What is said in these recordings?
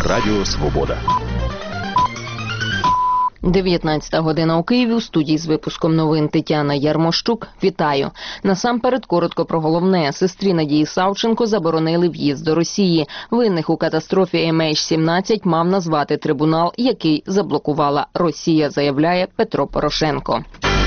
Радіо Свобода. 19 година у Києві. У студії з випуском новин Тетяна Ярмощук. Вітаю. Насамперед коротко про головне. Сестрі Надії Савченко заборонили в'їзд до Росії. Винних у катастрофі MH17 мав назвати трибунал, який заблокувала Росія, заявляє Петро Порошенко.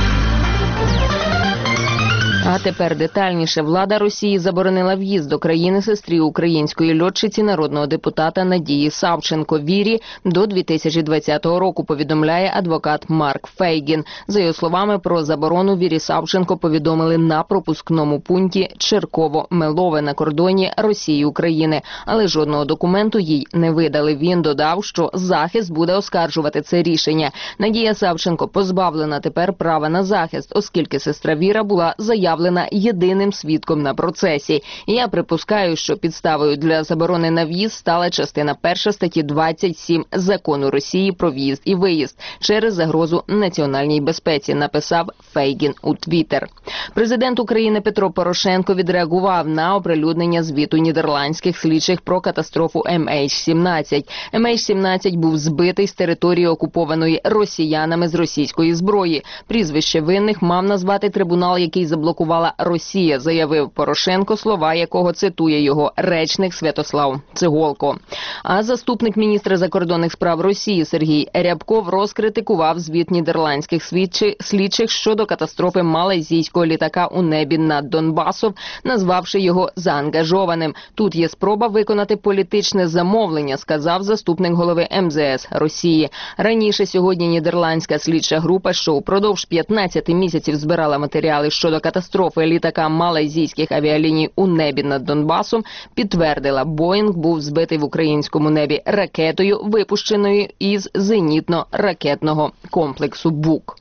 А тепер детальніше. Влада Росії заборонила в'їзд до країни сестрі української льотчиці, народного депутата Надії Савченко Вірі до 2020 року, повідомляє адвокат Марк Фейгін. За його словами, про заборону Вірі Савченко повідомили на пропускному пункті Черково-Мелове на кордоні Росії-України, але жодного документу їй не видали. Він додав, що захист буде оскаржувати це рішення. Надія Савченко позбавлена тепер права на захист, оскільки сестра Віра була заявлена єдиним свідком на процесі. Я припускаю, що підставою для заборони на в'їзд стала частина 1 статті 27 Закону Росії про в'їзд і виїзд через загрозу національній безпеці, написав Фейгін у Твіттер. Президент України Петро Порошенко відреагував на оприлюднення звіту нідерландських слідчих про катастрофу MH17. MH17 був збитий з території, окупованої росіянами з російської зброї. Прізвище винних мав назвати трибунал, який заблокувала Росія, заявив Порошенко, слова якого цитує його речник Святослав Циголко. А заступник міністра закордонних справ Росії Сергій Рябков розкритикував звіт нідерландських слідчих щодо катастрофи малайзійського літака у небі над Донбасом, назвавши його заангажованим. Тут є спроба виконати політичне замовлення, сказав заступник голови МЗС Росії. Раніше сьогодні нідерландська слідча група, що упродовж 15 місяців збирала матеріали щодо катастрофи літака малайзійських авіаліній у небі над Донбасом, підтвердила, Боїнг був збитий в українському небі ракетою, випущеною із зенітно-ракетного комплексу БУК.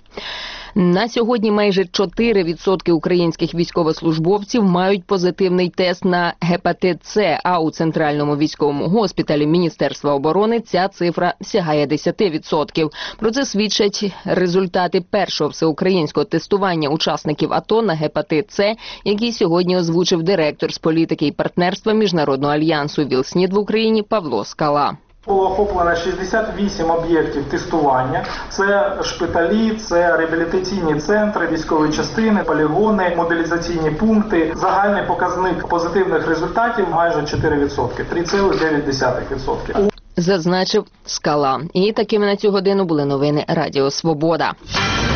На сьогодні майже 4% українських військовослужбовців мають позитивний тест на гепатит С, а у Центральному військовому госпіталі Міністерства оборони ця цифра сягає 10%. Про це свідчать результати першого всеукраїнського тестування учасників АТО на гепатит С, який сьогодні озвучив директор з політики і партнерства Міжнародного альянсу ВІЛ-СНІД в Україні Павло Скала. Було охоплено 68 об'єктів тестування. Це шпиталі, це реабілітаційні центри, військові частини, полігони, мобілізаційні пункти. Загальний показник позитивних результатів майже 4%, 3,9%. Зазначив Скала. І такими на цю годину були новини Радіо Свобода.